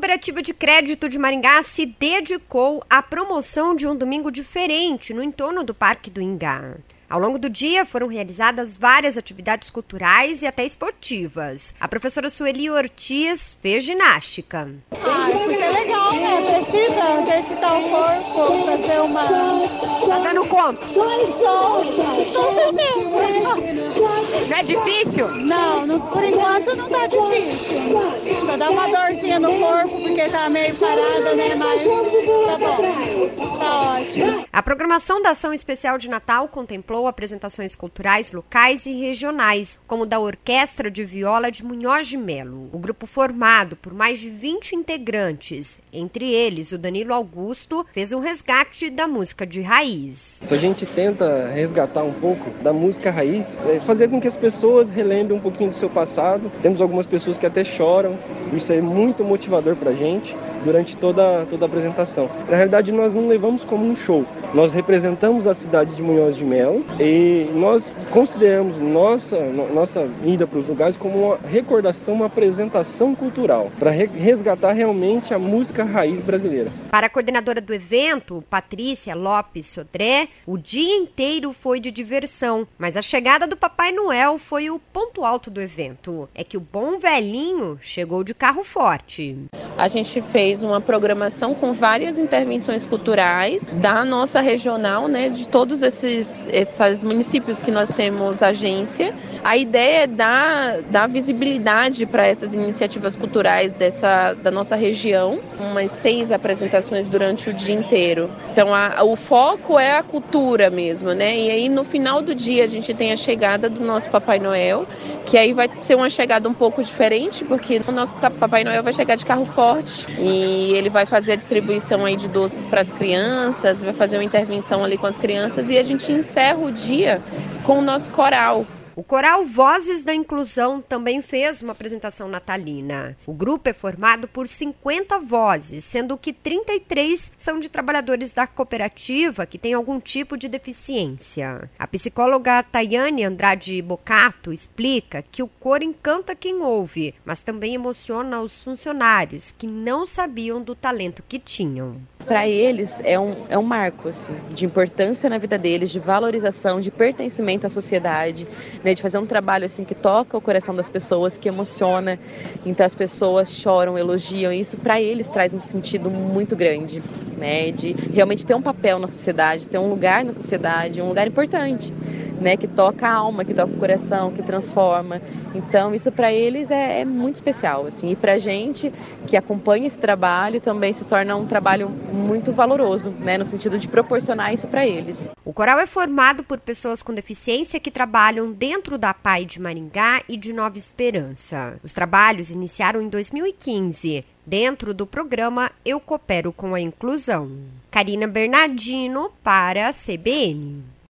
Cooperativa de Crédito de Maringá se dedicou à promoção de um domingo diferente no entorno do Parque do Ingá. Ao longo do dia foram realizadas várias atividades culturais e até esportivas. A professora Sueli Ortiz fez ginástica. Porque é legal, né? Precisa exercitar o corpo, fazer uma... Tá dando conta? Com certeza. Não é difícil? Não, por enquanto não tá difícil. Só dá uma dorzinha no corpo porque tá meio parada, né? Mas tá bom, tá ótimo. A programação da Ação Especial de Natal contemplou apresentações culturais locais e regionais, como da Orquestra de Viola de Munhoz de Melo. O grupo, formado por mais de 20 integrantes, entre eles o Danilo Augusto, fez um resgate da música de raiz. A gente tenta resgatar um pouco da música raiz, fazer com que as pessoas relembrem um pouquinho do seu passado. Temos algumas pessoas que até choram, isso é muito motivador pra gente durante toda a apresentação. Na realidade, nós não levamos como um show, nós representamos a cidade de Munhoz de Melo e nós consideramos nossa ida para os lugares como uma recordação, uma apresentação cultural, para resgatar realmente a música raiz brasileira. Para a coordenadora do evento, Patrícia Lopes Sodré, o dia inteiro foi de diversão, mas a chegada do Papai Noel foi o ponto alto do evento. É que o bom velhinho chegou de carro forte. A gente fez uma programação com várias intervenções culturais da nossa regional, né, de todos esses municípios que nós temos agência. A ideia é dar visibilidade para essas iniciativas culturais da nossa região, umas 6 apresentações durante o dia inteiro. Então o foco é a cultura mesmo, né? E aí no final do dia a gente tem a chegada do nosso Papai Noel, que aí vai ser uma chegada um pouco diferente, porque o nosso Papai Noel vai chegar de carro forte e ele vai fazer a distribuição aí de doces para as crianças, vai fazer uma intervenção ali com as crianças e a gente encerra o dia com o nosso coral. O coral Vozes da Inclusão também fez uma apresentação natalina. O grupo é formado por 50 vozes, sendo que 33 são de trabalhadores da cooperativa que têm algum tipo de deficiência. A psicóloga Tayane Andrade Bocato explica que o coro encanta quem ouve, mas também emociona os funcionários que não sabiam do talento que tinham. Para eles é um marco assim, de importância na vida deles, de valorização, de pertencimento à sociedade, né, de fazer um trabalho assim, que toca o coração das pessoas, que emociona. Então as pessoas choram, elogiam. E isso para eles traz um sentido muito grande, né, de realmente ter um papel na sociedade, ter um lugar na sociedade, um lugar importante, né, que toca a alma, que toca o coração, que transforma. Então isso para eles é muito especial, assim, e para a gente que acompanha esse trabalho também se torna um trabalho muito valoroso, né, no sentido de proporcionar isso para eles. O coral é formado por pessoas com deficiência que trabalham dentro da PAI de Maringá e de Nova Esperança. Os trabalhos iniciaram em 2015, dentro do programa Eu Coopero com a Inclusão. Karina Bernardino para a CBN.